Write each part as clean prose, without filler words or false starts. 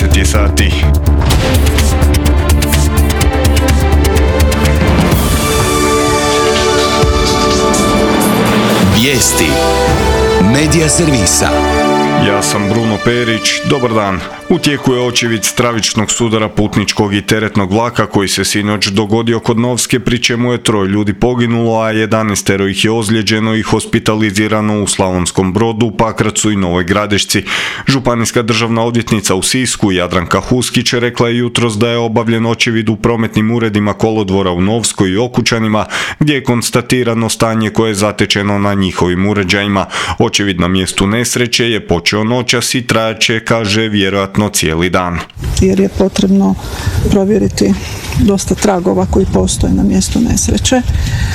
10 je sati. Vijesti Medija servisa. Ja sam Bruno Perić, dobar dan. U tijeku je očevid stravičnog sudara putničkog i teretnog vlaka koji se sinoć dogodio kod Novske, pri čemu je 3 ljudi poginulo, a 11 ih je ozlijeđeno i hospitalizirano u Slavonskom Brodu, Pakracu i Novoj Gradišci. Županijska državna odvjetnica u Sisku, Jadranka Huskić, rekla je jutros da je obavljen očevid u prometnim uredima kolodvora u Novskoj i Okučanima, gdje je konstatirano stanje koje je zatečeno na njihovim uređajima. Očevid na mjestu nesreće je počeo noćas i trajaće, kaže, vjerojatno cijeli dan. Jer je potrebno provjeriti dosta tragova koji postoje na mjestu nesreće.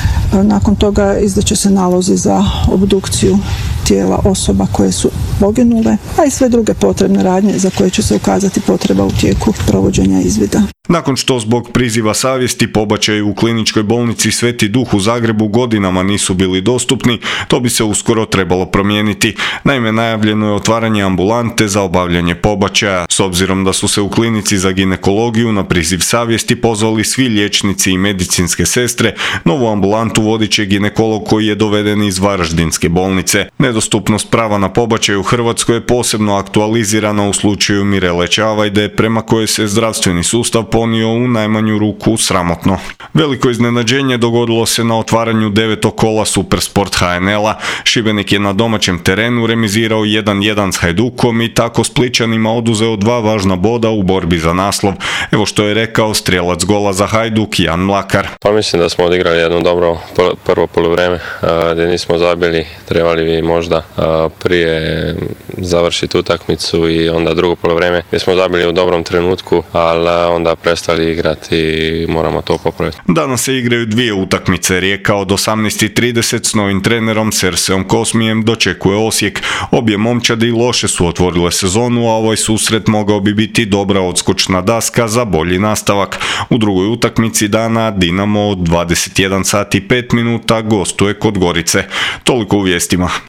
Nakon toga izdaće se nalozi za obdukciju tijela osoba koje su poginule, a i sve druge potrebne radnje za koje će se ukazati potreba u tijeku provođenja izvida. Nakon što zbog priziva savjesti pobačaji u kliničkoj bolnici Sveti Duh u Zagrebu godinama nisu bili dostupni, to bi se uskoro trebalo promijeniti. Naime, najavljeno je otvaranje ambulante za obavljanje pobačaja. S obzirom da su se u klinici za ginekologiju na priziv savjesti pozvali svi liječnici i medicinske sestre, novu ambulantu vodit će ginekolog koji je doveden iz Varaždinske bolnice. Nedostupnost prava na pobačaj u Hrvatskoj je posebno aktualizirana u slučaju Mirele Čavajde, prema kojoj se zdravstveni sustav ponio u najmanju ruku sramotno. Veliko iznenađenje dogodilo se na otvaranju 9. kola Supersport HNL-a. Šibenik je na domaćem terenu remizirao 1-1 s Hajdukom i tako Splićanima oduzeo 2 važna boda u borbi za naslov. Evo što je rekao strijelac gola za Hajduk Jan Mlakar. Pa mislim da smo odigrali jedno dobro prvo poluvreme gdje nismo zabili, trebali bi možda prije završiti utakmicu i onda drugo poluvreme gdje smo zabili u dobrom trenutku, ali onda prestali igrati i moramo to popraviti. Danas se igraju 2 utakmice. Rijeka od 18:30 s novim trenerom Serseom Kosmijem dočekuje Osijek. Obje momčadi loše su otvorile sezonu, a ovaj susret mogao bi biti dobra odskočna daska za bolji nastavak. U drugoj utakmici dana Dinamo od 21 sati 5 minuta gostuje kod Gorice. Toliko u vijestima.